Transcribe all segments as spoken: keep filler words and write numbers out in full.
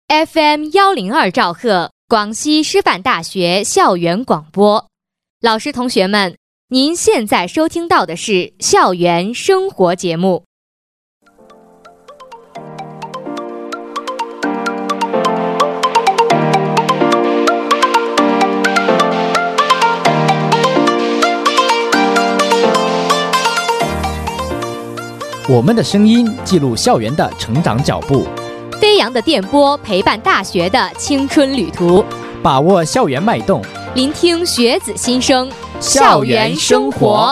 F M 一零二兆赫，广西师范大学校园广播。老师同学们，您现在收听到的是校园生活节目。 我们的声音记录校园的成长脚步， 飞扬的电波陪伴大学的青春旅途， 把握校园脉动， 聆听学子心声，校园生活。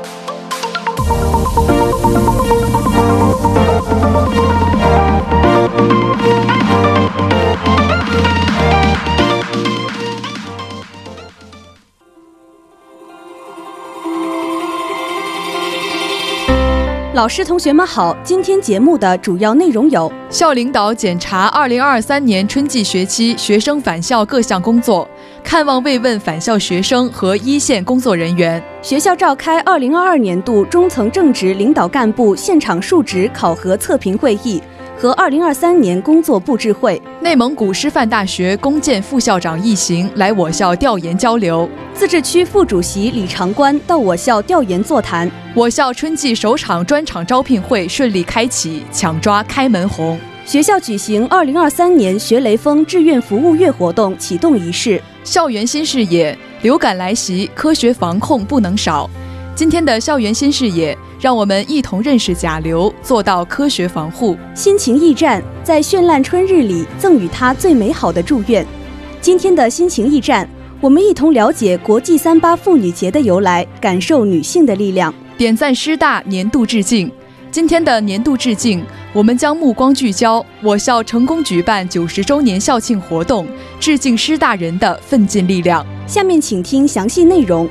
老师同学们好，今天节目的主要内容有： 校领导检查二零二三年春季学期学生返校各项工作，看望慰问返校学生和一线工作人员； 学校召开二零二二年度中层正职领导干部现场述职考核测评会议和二零二三年工作布置会； 内蒙古师范大学弓箭副校长一行来我校调研交流； 自治区副主席李长官到我校调研座谈； 我校春季首场专场招聘会顺利开启，抢抓开门红； 学校举行二零二三年学雷锋志愿服务月活动启动仪式； 校园新视野，流感来袭，科学防控不能少。今天的校园新视野，让我们一同认识甲流，做到科学防护。 心情驿站，在绚烂春日里赠予他最美好的祝愿。今天的心情驿站，我们一同了解国际三八妇女节的由来，感受女性的力量。 点赞师大年度致敬。今天的年度致敬，我们将目光聚焦我校成功举办九十周年校庆活动，致敬师大人的奋进力量。 下面请听详细内容。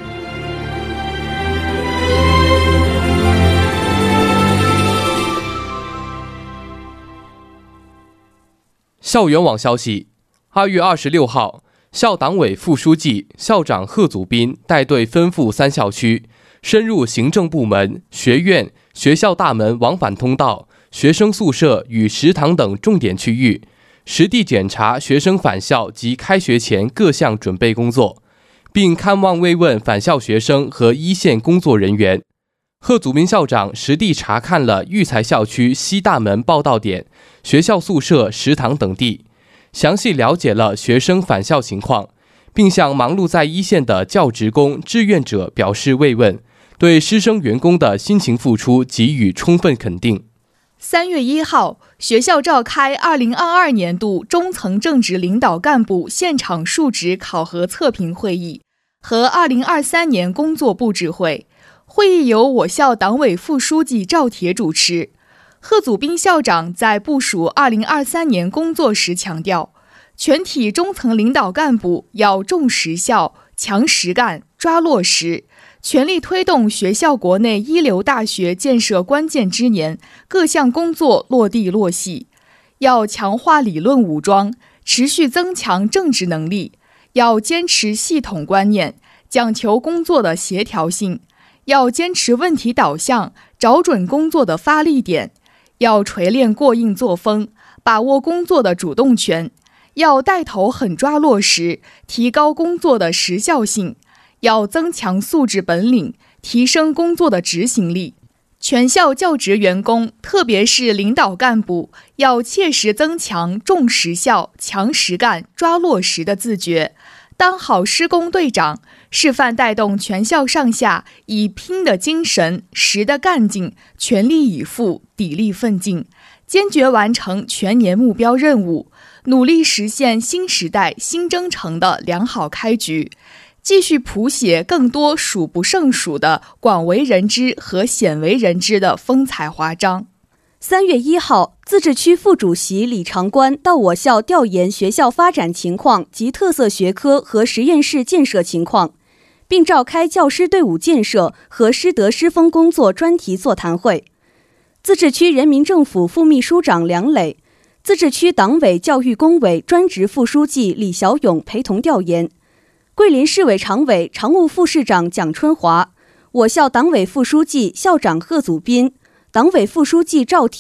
校园网消息：二月二十六号，校党委副书记、校长贺祖斌带队奔赴三校区，深入行政部门、学院、学校大门往返通道、学生宿舍与食堂等重点区域，实地检查学生返校及开学前各项准备工作，并看望慰问返校学生和一线工作人员。贺祖斌校长实地查看了育才校区西大门报到点、学校宿舍、食堂等地，详细了解了学生返校情况，并向忙碌在一线的教职工、志愿者表示慰问，对师生员工的辛勤付出给予充分肯定。 三月一号，学校召开二零二二年度中层正职领导干部现场述职考核测评会议和二零二三年工作布置会。会议由我校党委副书记赵铁主持。贺祖斌校长在部署二零二三年工作时强调，全体中层领导干部要重实效、强实干、抓落实，全力推动学校国内一流大学建设关键之年各项工作落地落细，要强化理论武装，持续增强政治能力，要坚持系统观念，讲求工作的协调性，要坚持问题导向，找准工作的发力点，要锤炼过硬作风，把握工作的主动权，要带头狠抓落实，提高工作的时效性，要增强素质本领，提升工作的执行力。全校教职员工，特别是领导干部，要切实增强重实效、强实干、抓落实的自觉，当好施工队长，示范带动全校上下以拼的精神、实的干劲，全力以赴、砥砺奋进，坚决完成全年目标任务，努力实现新时代新征程的良好开局，继续谱写更多数不胜数的广为人知和鲜为人知的风采华章。 三月一号，自治区副主席李长官到我校调研学校发展情况及特色学科和实验室建设情况，并召开教师队伍建设和师德师风工作专题座谈会。自治区人民政府副秘书长梁磊、自治区党委教育工委专职副书记李小勇陪同调研。桂林市委常委、常务副市长蒋春华，我校党委副书记、校长贺祖斌，党委副书记赵铁，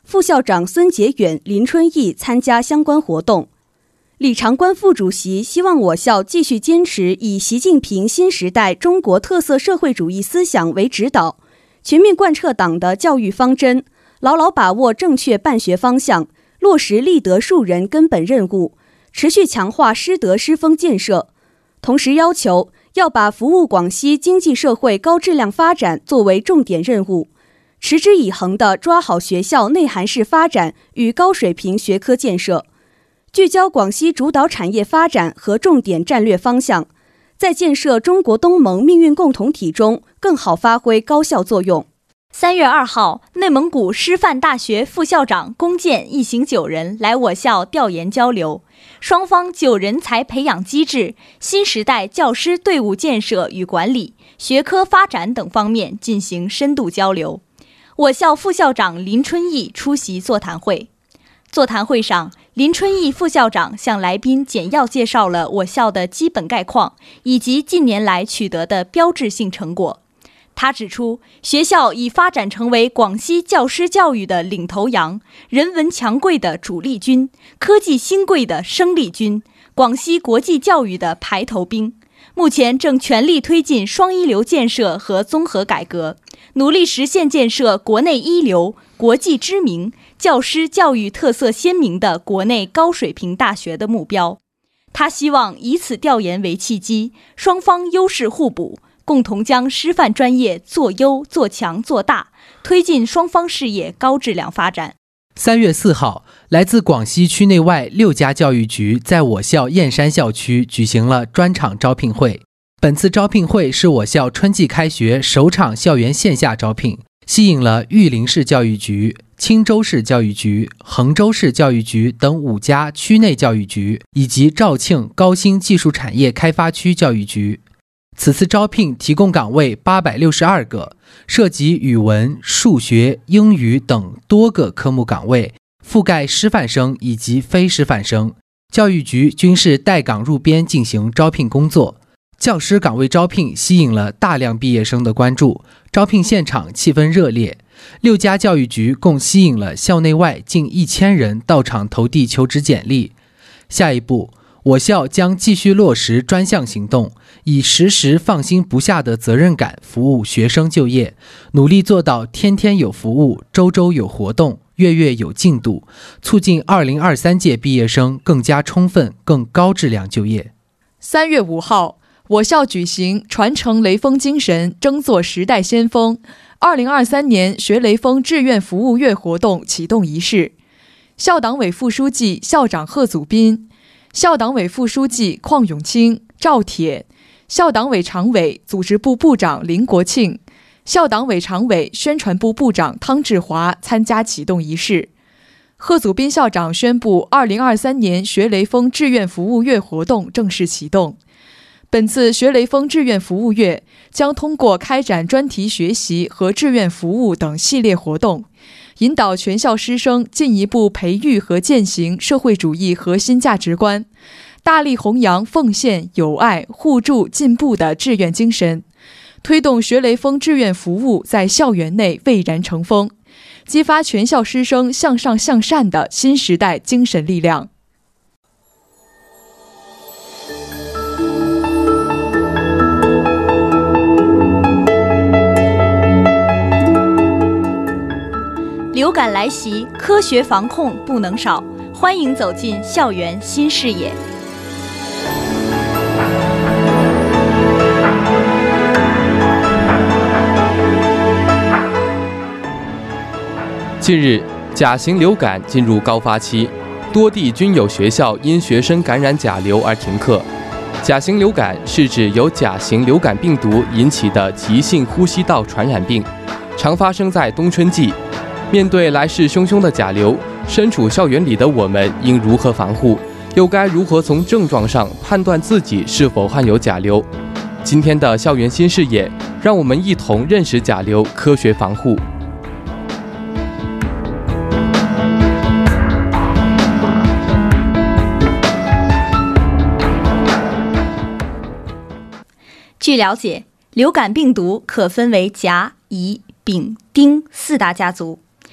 副校长孙杰远、林春义参加相关活动。李长官副主席希望我校继续坚持以习近平新时代中国特色社会主义思想为指导，全面贯彻党的教育方针，牢牢把握正确办学方向，落实立德树人根本任务，持续强化师德师风建设。同时要求要把服务广西经济社会高质量发展作为重点任务，持之以恒地抓好学校内涵式发展与高水平学科建设，聚焦广西主导产业发展和重点战略方向，在建设中国东盟命运共同体中更好发挥高效作用。 三月二号，内蒙古师范大学副校长龚健一行九人来我校调研交流，双方就人才培养机制、新时代教师队伍建设与管理、学科发展等方面进行深度交流。我校副校长林春义出席座谈会。座谈会上，林春义副校长向来宾简要介绍了我校的基本概况以及近年来取得的标志性成果。他指出，学校已发展成为广西教师教育的领头羊，人文强贵的主力军，科技新贵的生力军，广西国际教育的排头兵。目前正全力推进双一流建设和综合改革，努力实现建设国内一流、国际知名、教师教育特色鲜明的国内高水平大学的目标。他希望以此调研为契机，双方优势互补，共同将师范专业做优、做强、做大，推进双方事业高质量发展。 三月四号，来自广西区内外六家教育局在我校燕山校区举行了专场招聘会。本次招聘会是我校春季开学首场校园线下招聘，吸引了玉林市教育局、钦州市教育局、衡州市教育局等五家区内教育局，以及肇庆高新技术产业开发区教育局。此次招聘提供岗位八百六十二个，涉及语文、数学、英语等多个科目岗位，覆盖师范生以及非师范生。教育局均是带岗入编进行招聘工作。教师岗位招聘吸引了大量毕业生的关注，招聘现场气氛热烈。六家教育局共吸引了校内外近一千人到场投递求职简历。下一步，我校将继续落实专项行动，以时时放心不下的责任感服务学生就业，努力做到天天有服务，周周有活动，月月有进度，促进二零二三届毕业生更加充分、更高质量就业。 三月五号，我校举行传承雷锋精神，争做时代先锋二零二三年学雷锋志愿服务月活动启动仪式。校党委副书记、校长贺祖斌，校党委副书记邝永清、赵铁，校党委常委、组织部部长林国庆，校党委常委、宣传部部长汤志华参加启动仪式。贺祖斌校长宣布，二零二三年学雷锋志愿服务月活动正式启动。本次学雷锋志愿服务月将通过开展专题学习和志愿服务等系列活动，引导全校师生进一步培育和践行社会主义核心价值观，大力弘扬奉献、友爱、互助、进步的志愿精神，推动学雷锋志愿服务在校园内蔚然成风，激发全校师生向上向善的新时代精神力量。 流感来袭，科学防控不能少，欢迎走进校园新视野。 近日，甲型流感进入高发期，多地均有学校因学生感染甲流而停课。甲型流感是指由甲型流感病毒引起的急性呼吸道传染病，常发生在冬春季。面对来势汹汹的甲流，身处校园里的我们应如何防护？又该如何从症状上判断自己是否患有甲流？今天的校园新视野，让我们一同认识甲流，科学防护。 据了解，流感病毒可分为甲、乙、丙、丁四大家族。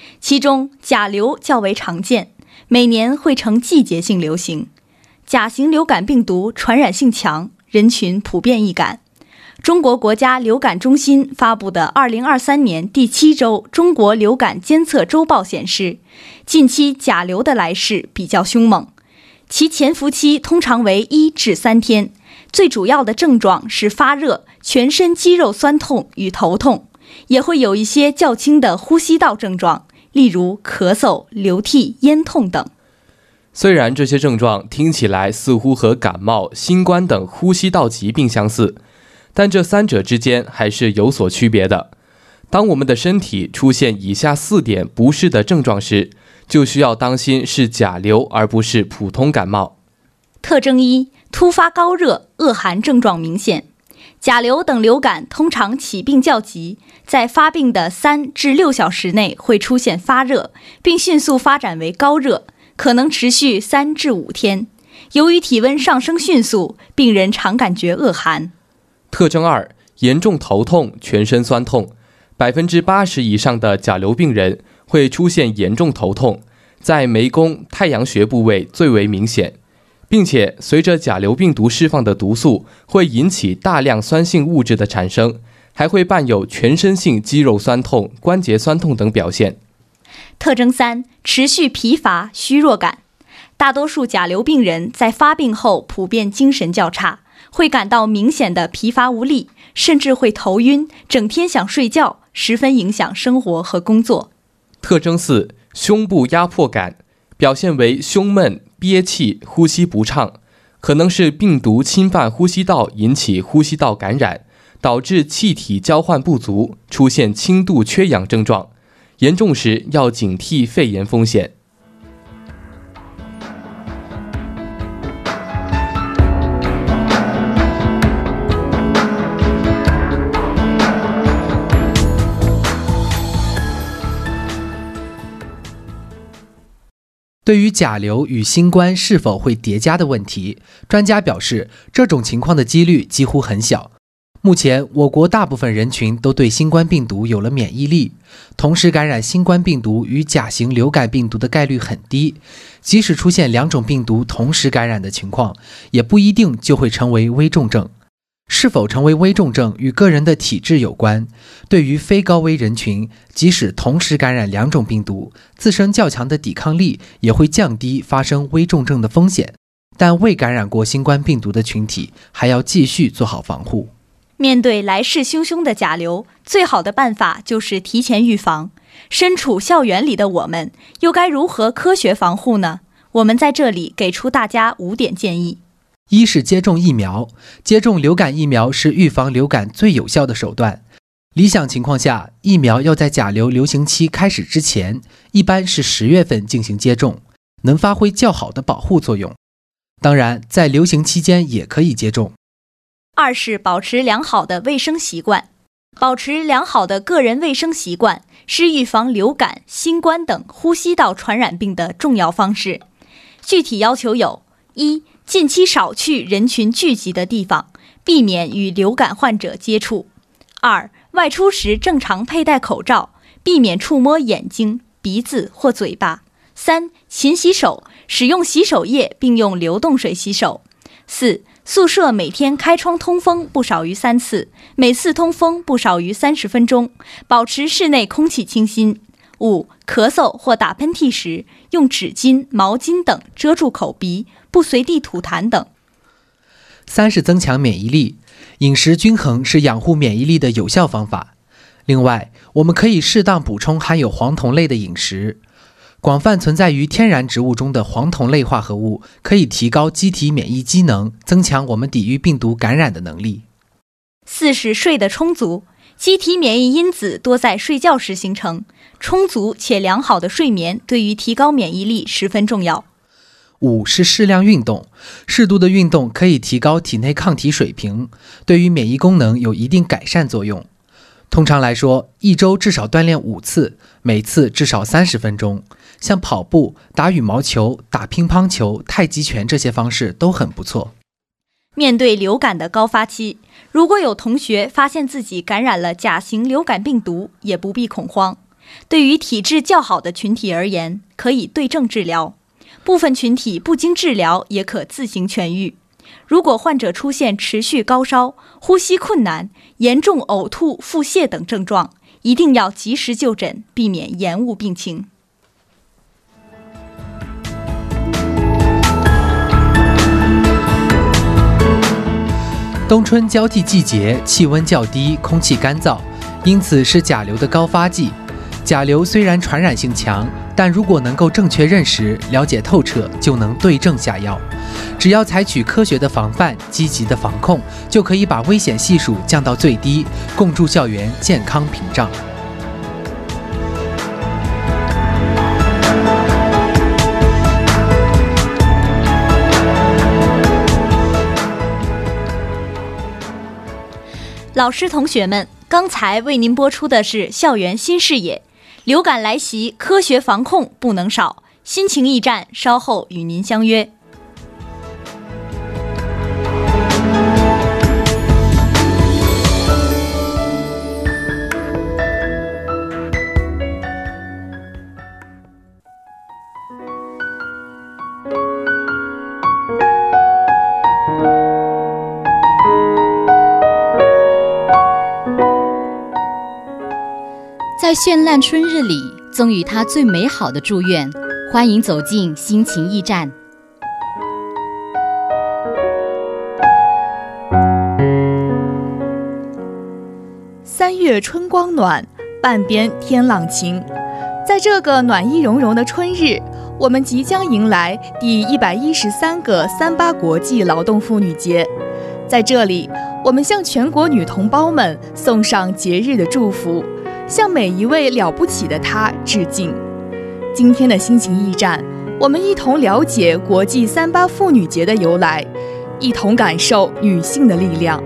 其中甲流较为常见，每年会呈季节性流行。甲型流感病毒传染性强，人群普遍易感。中国国家流感中心发布的二零二三年第七周中国流感监测周报显示，近期甲流的来势比较凶猛，其潜伏期通常为一至三天，最主要的症状是发热、全身肌肉酸痛与头痛，也会有一些较轻的呼吸道症状，例如咳嗽、流涕、咽痛等。 虽然这些症状听起来似乎和感冒、新冠等呼吸道疾病相似，但这三者之间还是有所区别的。当我们的身体出现以下四点不适的症状时，就需要当心是甲流而不是普通感冒。 特征一：突发高热、恶寒症状明显。甲流等流感通常起病较急，在发病的三至六小时内会出现发热，并迅速发展为高热，可能持续三至五天。由于体温上升迅速，病人常感觉恶寒。 特征二：严重头痛、全身酸痛。百分之八十以上的甲流病人会出现严重头痛，在眉弓、太阳穴部位最为明显，并且随着甲流病毒释放的毒素会引起大量酸性物质的产生，还会伴有全身性肌肉酸痛、关节酸痛等表现。 特征三：持续疲乏、虚弱感。大多数甲流病人在发病后普遍精神较差，会感到明显的疲乏无力，甚至会头晕，整天想睡觉，十分影响生活和工作。 特征四：胸部压迫感，表现为胸闷、憋气、呼吸不畅，可能是病毒侵犯呼吸道引起呼吸道感染，导致气体交换不足，出现轻度缺氧症状，严重时要警惕肺炎风险。 对于甲流与新冠是否会叠加的问题，专家表示，这种情况的几率几乎很小。目前，我国大部分人群都对新冠病毒有了免疫力，同时感染新冠病毒与甲型流感病毒的概率很低。即使出现两种病毒同时感染的情况，也不一定就会成为危重症。是否成为危重症与个人的体质有关。对于非高危人群，即使同时感染两种病毒，自身较强的抵抗力也会降低发生危重症的风险。但未感染过新冠病毒的群体，还要继续做好防护。 面对来势汹汹的甲流，最好的办法就是提前预防。身处校园里的我们，又该如何科学防护呢？我们在这里给出大家五点建议。 一是接种疫苗，接种流感疫苗是预防流感最有效的手段。理想情况下，疫苗要在甲流流行期开始之前，一般是十月份进行接种，能发挥较好的保护作用。当然，在流行期间也可以接种。 二是保持良好的卫生习惯。保持良好的个人卫生习惯是预防流感、新冠等呼吸道传染病的重要方式。具体要求有：一、近期少去人群聚集的地方，避免与流感患者接触；二、外出时正常佩戴口罩，避免触摸眼睛、鼻子或嘴巴；三、勤洗手，使用洗手液并用流动水洗手；四、宿舍每天开窗通风不少于三次，每次通风不少于三十分钟，保持室内空气清新。五、咳嗽或打喷嚏时，用纸巾、毛巾等遮住口鼻，不随地吐痰等。 三是增强免疫力，饮食均衡是养护免疫力的有效方法。另外，我们可以适当补充含有黄酮类的饮食。广泛存在于天然植物中的黄酮类化合物，可以提高机体免疫机能，增强我们抵御病毒感染的能力。 四是睡得充足，机体免疫因子多在睡觉时形成，充足且良好的睡眠对于提高免疫力十分重要。 五是适量运动，适度的运动可以提高体内抗体水平，对于免疫功能有一定改善作用。通常来说，一周至少锻炼五次，每次至少三十分钟。像跑步、打羽毛球、打乒乓球、太极拳这些方式都很不错。 面对流感的高发期，如果有同学发现自己感染了甲型流感病毒，也不必恐慌。 对于体质较好的群体而言，可以对症治疗。部分群体不经治疗也可自行痊愈。如果患者出现持续高烧、呼吸困难、严重呕吐、腹泻等症状，一定要及时就诊，避免延误病情。 冬春交际季节，气温较低，空气干燥，因此是甲流的高发季。甲流虽然传染性强，但如果能够正确认识、了解透彻，就能对症下药。只要采取科学的防范、积极的防控，就可以把危险系数降到最低，共筑校园健康屏障。 老师、同学们，刚才为您播出的是校园新视野。流感来袭，科学防控不能少。心情驿站稍后与您相约。 在绚烂春日里，赠予他最美好的祝愿。欢迎走进心情驿站。 三月春光暖，半边天朗晴。在这个暖意融融的春日，我们即将迎来第一百一十三个三八国际劳动妇女节。在这里，我们向全国女同胞们送上节日的祝福，向每一位了不起的她致敬。今天的心情驿站，我们一同了解国际三八妇女节的由来，一同感受女性的力量。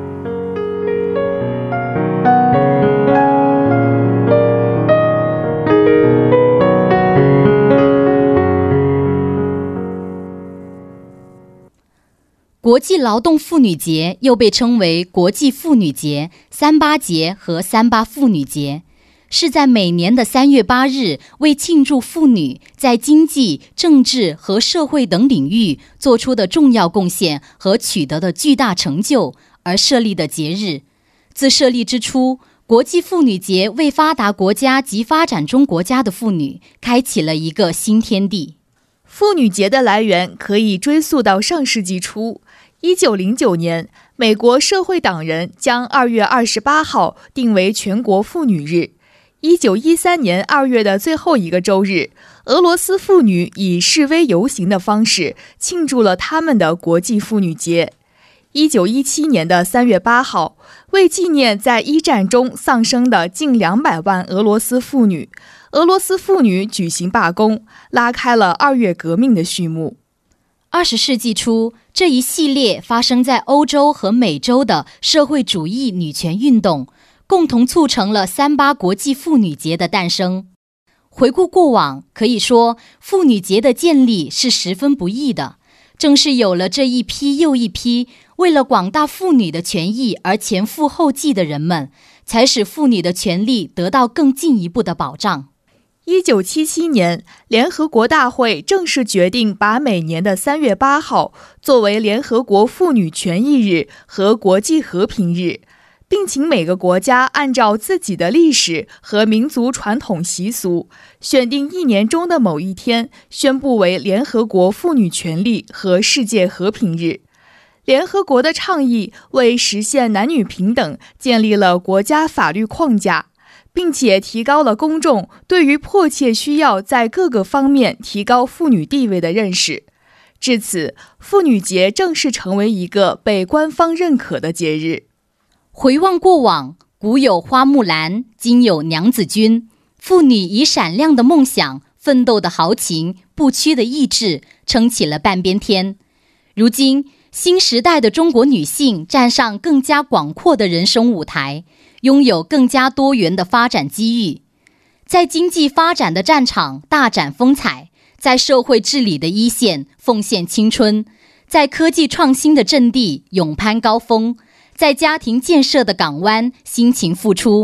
国际劳动妇女节又被称为国际妇女节、三八节和三八妇女节，是在每年的三月八日为庆祝妇女在经济、政治和社会等领域做出的重要贡献和取得的巨大成就而设立的节日。自设立之初，国际妇女节为发达国家及发展中国家的妇女开启了一个新天地。 妇女节的来源可以追溯到上世纪初。一九零九年，美国社会党人将二月二十八号定为全国妇女日。一九一三年二月的最后一个周日，俄罗斯妇女以示威游行的方式庆祝了他们的国际妇女节。一九一七年的三月八号，为纪念在一战中丧生的近两百万俄罗斯妇女，俄罗斯妇女举行罢工，拉开了二月革命的序幕。 二十世纪初，这一系列发生在欧洲和美洲的社会主义女权运动，共同促成了三八国际妇女节的诞生。回顾过往，可以说妇女节的建立是十分不易的。正是有了这一批又一批为了广大妇女的权益而前赴后继的人们，才使妇女的权利得到更进一步的保障。 一九七七年，联合国大会正式决定把每年的三月八号作为联合国妇女权益日和国际和平日，并请每个国家按照自己的历史和民族传统习俗，选定一年中的某一天，宣布为联合国妇女权利和世界和平日。联合国的倡议为实现男女平等建立了国家法律框架，并且提高了公众对于迫切需要在各个方面提高妇女地位的认识。至此，妇女节正式成为一个被官方认可的节日。 回望过往，古有花木兰，今有娘子军，妇女以闪亮的梦想、奋斗的豪情、不屈的意志，撑起了半边天。如今，新时代的中国女性站上更加广阔的人生舞台，拥有更加多元的发展机遇，在经济发展的战场大展风采，在社会治理的一线奉献青春，在科技创新的阵地勇攀高峰，在家庭建设的港湾辛勤付出，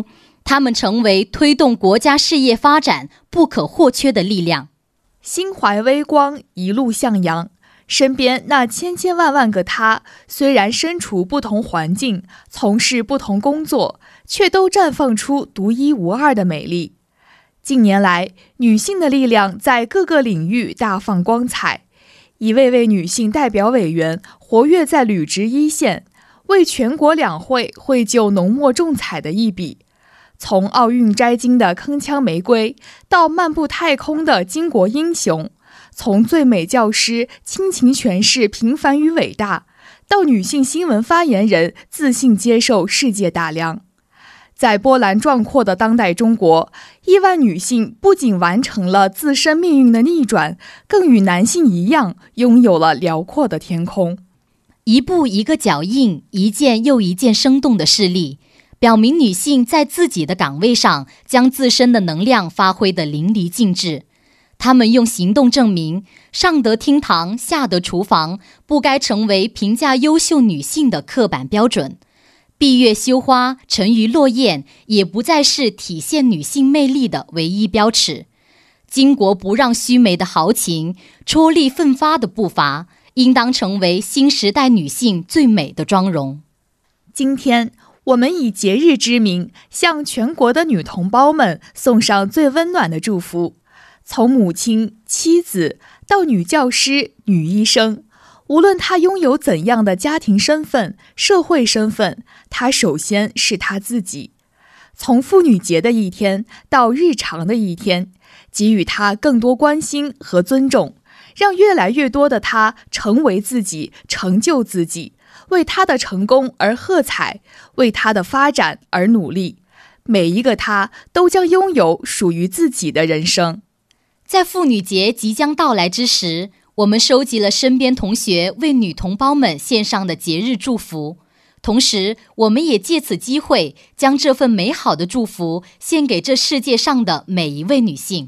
她们成为推动国家事业发展不可或缺的力量。 心怀微光，一路向阳。身边那千千万万个她，虽然身处不同环境，从事不同工作，却都绽放出独一无二的美丽。近年来，女性的力量在各个领域大放光彩，一位位女性代表委员活跃在履职一线，为全国两会绘就浓墨重彩的一笔。从奥运摘金的铿锵玫瑰，到漫步太空的巾帼英雄，从最美教师倾情诠释平凡与伟大，到女性新闻发言人自信接受世界大量。在波澜壮阔的当代中国，亿万女性不仅完成了自身命运的逆转，更与男性一样拥有了辽阔的天空。 一步一个脚印，一件又一件生动的事例，表明女性在自己的岗位上将自身的能量发挥得淋漓尽致。她们用行动证明，上得厅堂，下得厨房，不该成为评价优秀女性的刻板标准。闭月羞花，沉鱼落雁，也不再是体现女性魅力的唯一标尺。巾帼不让须眉的豪情，戳力奋发的步伐，应当成为新时代女性最美的妆容。 今天，我们以节日之名，向全国的女同胞们送上最温暖的祝福。从母亲、妻子到女教师、女医生，无论她拥有怎样的家庭身份、社会身份，她首先是她自己。从妇女节的一天到日常的一天，给予她更多关心和尊重，让越来越多的她成为自己，成就自己，为她的成功而喝彩，为她的发展而努力。每一个她都将拥有属于自己的人生。 在妇女节即将到来之时，我们收集了身边同学为女同胞们献上的节日祝福，同时我们也借此机会将这份美好的祝福献给这世界上的每一位女性。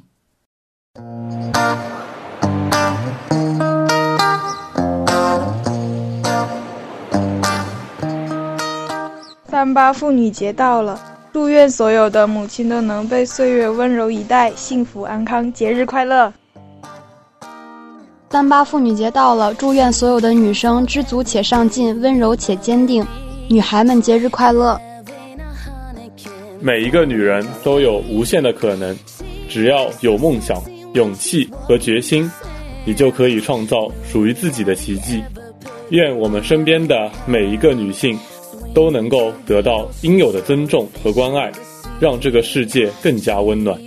三八妇女节到了，祝愿所有的母亲都能被岁月温柔以待，幸福安康，节日快乐。 三八妇女节到了，祝愿所有的女生知足且上进，温柔且坚定。女孩们节日快乐！ 每一个女人都有无限的可能，只要有梦想、勇气和决心，你就可以创造属于自己的奇迹。愿我们身边的每一个女性都能够得到应有的尊重和关爱，让这个世界更加温暖。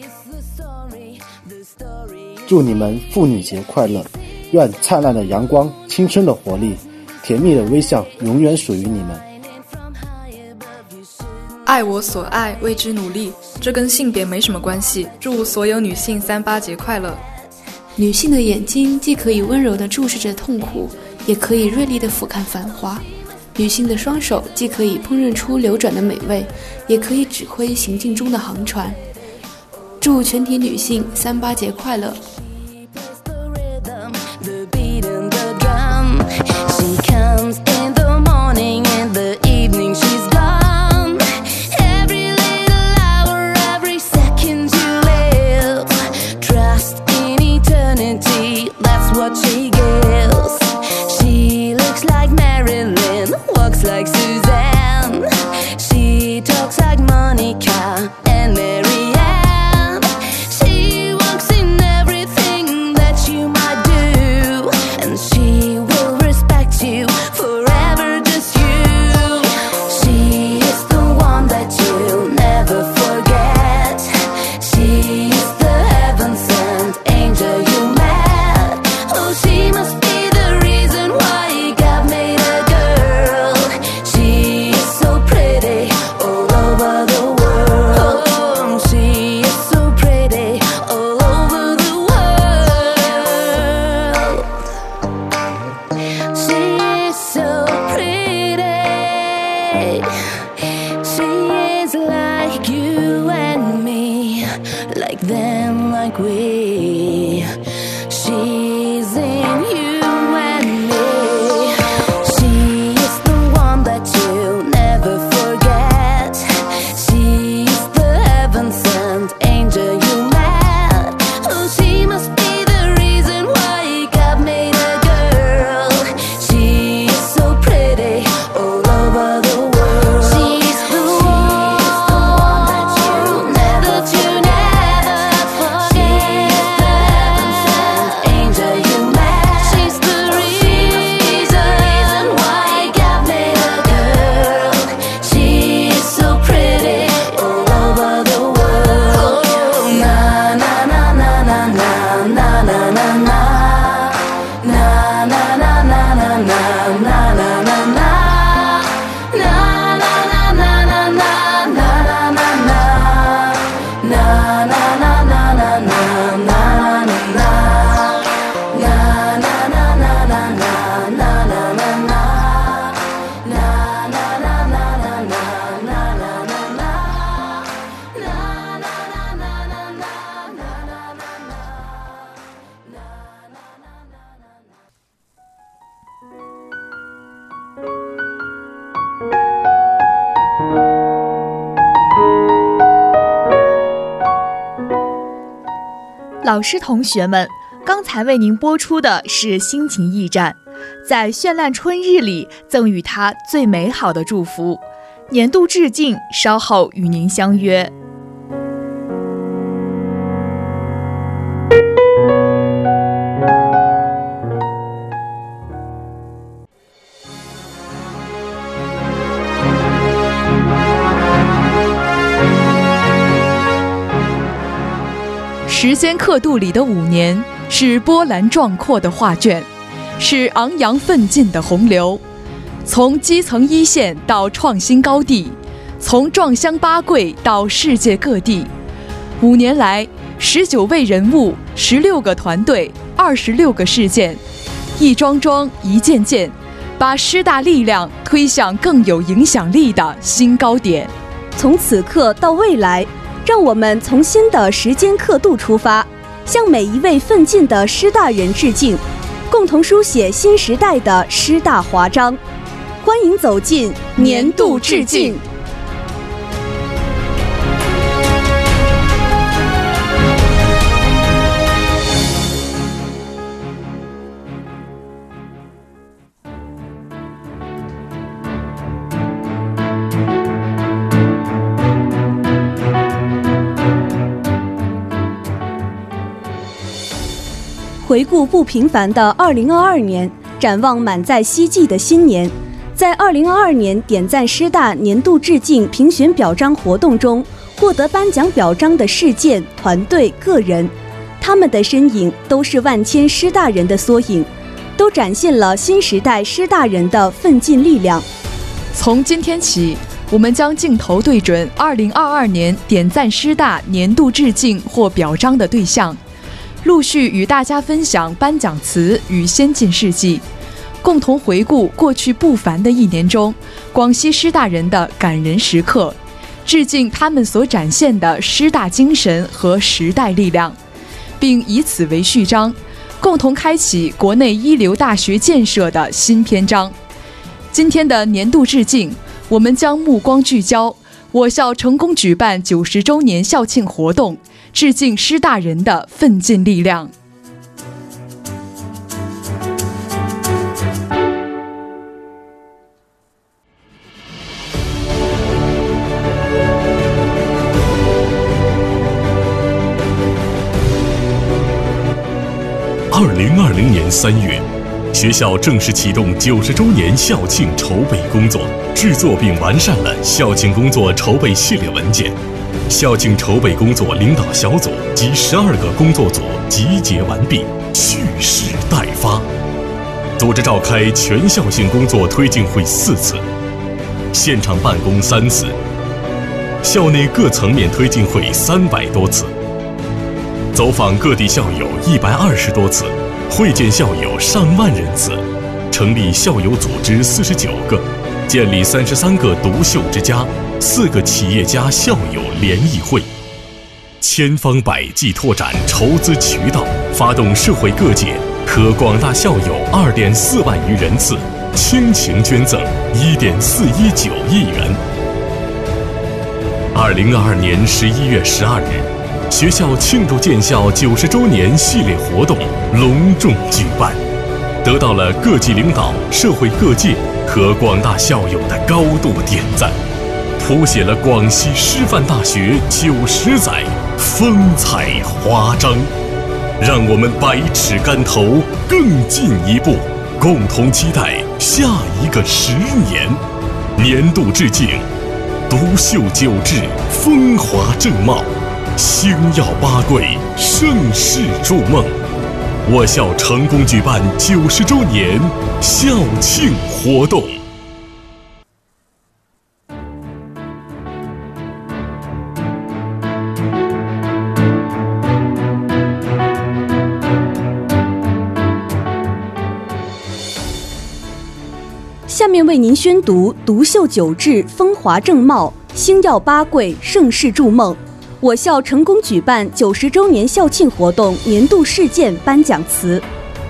祝你们妇女节快乐！愿灿烂的阳光、青春的活力、甜蜜的微笑永远属于你们。 爱我所爱，为之努力，这跟性别没什么关系。祝所有女性三八节快乐！ 女性的眼睛既可以温柔地注视着痛苦，也可以锐利地俯瞰繁华。女性的双手既可以烹饪出流转的美味，也可以指挥行进中的航船。祝全体女性三八节快乐！ 老师同学们，刚才为您播出的是心情驿站，在绚烂春日里赠予他最美好的祝福，年度致敬，稍后与您相约。 时间刻度里的五年，是波澜壮阔的画卷，是昂扬奋进的洪流。从基层一线到创新高地，从撞乡八贵到世界各地，五年来，十九位人物，十六个团队，二十六个事件，一桩桩，一件件，把师大力量推向更有影响力的新高点。 从此刻到未来，让我们从新的时间刻度出发，向每一位奋进的师大人致敬，共同书写新时代的师大华章。欢迎走进年度致敬。回顾不平凡的二零二二年，展望满载希冀的新年，在二零二二年点赞师大年度致敬评选表彰活动中，获得颁奖表彰的事件、团队、个人，他们的身影都是万千师大人的缩影，都展现了新时代师大人的奋进力量。 从今天起，我们将镜头对准二零二二年点赞师大年度致敬或表彰的对象，陆续与大家分享颁奖词与先进事迹，共同回顾过去不凡的一年中广西师大人的感人时刻，致敬他们所展现的师大精神和时代力量，并以此为序章，共同开启国内一流大学建设的新篇章。今天的年度致敬，我们将目光聚焦我校成功举办九十周年校庆活动，致敬师大人的奋进力量。 二零二零年三月，学校正式启动九十周年校庆筹备工作，制作并完善了校庆工作筹备系列文件。校庆筹备工作领导小组及十二个工作组集结完毕，蓄势待发。组织召开全校性工作推进会四次，现场办公三次，校内各层面推进会三百多次，走访各地校友一百二十多次，会见校友上万人次，成立校友组织四十九个，建立三十三个独秀之家，四个企业家校友联谊会，千方百计拓展筹资渠道，发动社会各界和广大校友二点四万余人次倾情捐赠一点四一九亿元。二零二二年十一月十二日，学校庆祝建校九十周年系列活动隆重举办，得到了各级领导、社会各界和广大校友的高度点赞，谱写了广西师范大学九十载风采华章。让我们百尺竿头更进一步，共同期待下一个十年。年度致敬，独秀久治，风华正茂，星耀八贵，盛世筑梦。 我校成功举办九十周年校庆活动。 下面为您宣读独秀九志，风华正茂，星耀八贵，盛世筑梦。我校成功举办九十周年校庆活动年度事件颁奖词。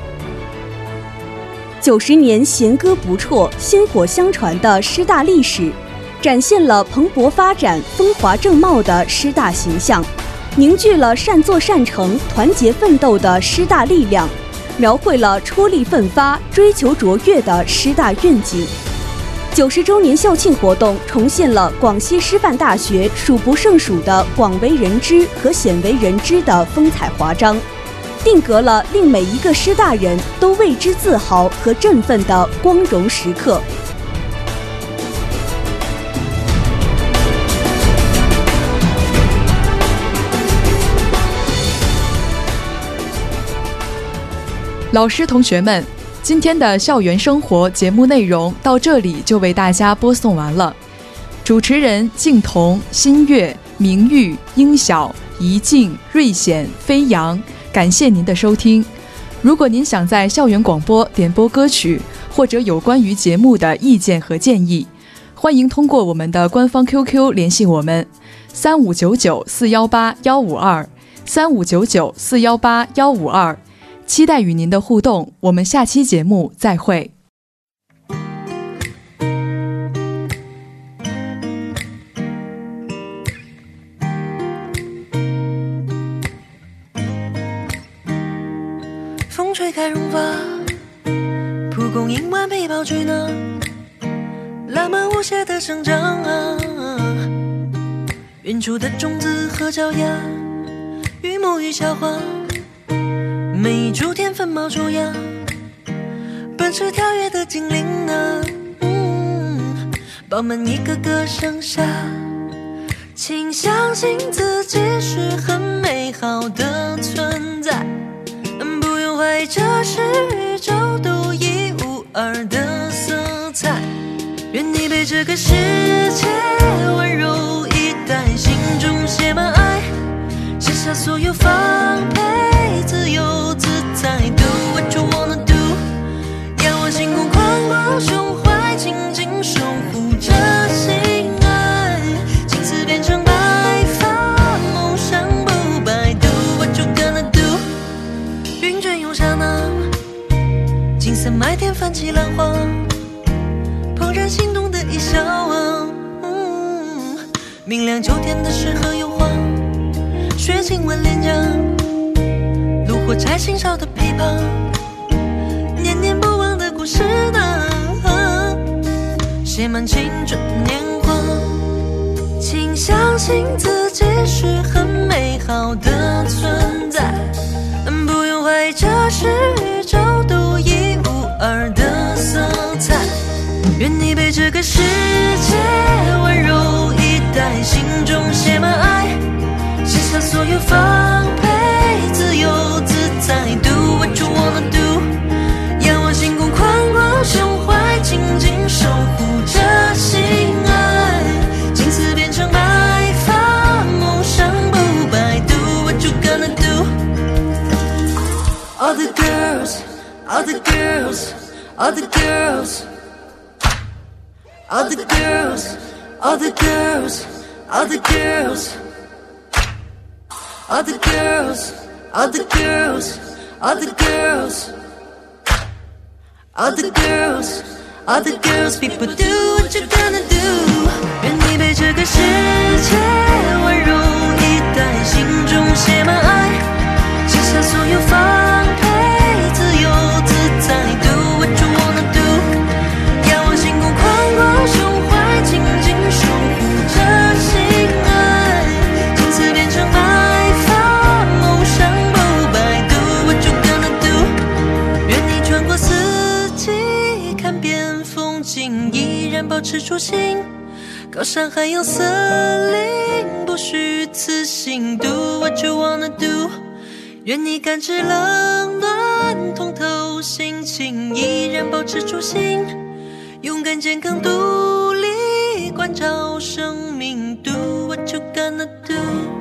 九十年弦歌不辍、薪火相传的师大历史，展现了蓬勃发展、风华正茂的师大形象，凝聚了善作善成、团结奋斗的师大力量，描绘了出力奋发、追求卓越的师大愿景。九十周年校庆活动重现了广西师范大学数不胜数的广为人知和鲜为人知的风采华章，定格了令每一个师大人都为之自豪和振奋的光荣时刻。 老师同学们，今天的校园生活节目内容到这里就为大家播送完了。主持人静彤、新月、明玉、英晓、怡静、瑞显、飞扬，感谢您的收听。如果您想在校园广播点播歌曲，或者有关于节目的意见和建议，欢迎通过我们的官方 Q Q 联系我们：三五九九四幺八幺五二，三五九九四幺八幺五二。期待与您的互动，我们下期节目再会。 风吹开绒发，蒲公英完美爆菊呢，浪漫无邪的生长啊，远处的种子和脚丫，与沐浴小花，每一株天分冒出芽，奔驰跳跃的精灵啊，嗯，饱满一个个盛夏。请相信自己是很美好的存在，不用怀疑这是宇宙独一无二的色彩。愿你被这个世界温柔以待，心中写满爱，卸下所有防备，自由自在 Do what you wanna do， 仰望星空宽广胸怀，紧紧守护着心爱，青丝变成白发，梦想不败 Do what you gonna do， 云卷涌刹那，金色麦田泛起浪花，怦然心动的一笑啊，嗯，明亮秋天的诗和油画，雪亲吻脸颊，炉火柴心烧的琵琶，念念不忘的故事呢，啊，写满青春年华。请相信自己是很美好的存在，不用怀疑这是宇宙独一无二的色彩。愿你被这个世界温柔以待，心中写满爱，卸下所有防备，自由自在 Do what you wanna do， 仰望星空宽广胸怀，紧紧守护着心爱，青丝变成白发，梦想不败 Do what you gonna do。 All the girls, all the girls, all the girls, all the girls, all the girls, all the girls, all the girls, all the girls, all the girls, all the girls, all the girls, people do what you're gonna do。 愿你被这个世界温柔以待，心中写满爱，卸下所有防备，自由自在 Do what you wanna do， 仰望星空宽广胸怀，紧紧守护着心爱，青丝变成白发，梦想不败 Do what you gonna do。 愿你穿过四季，看遍风景，依然保持初心，高山海洋森林，不虚此行 Do what you wanna do。 愿你感知冷暖， 算通透，心情依然保持初心，勇敢健康独立，关照生命 Do what you gonna do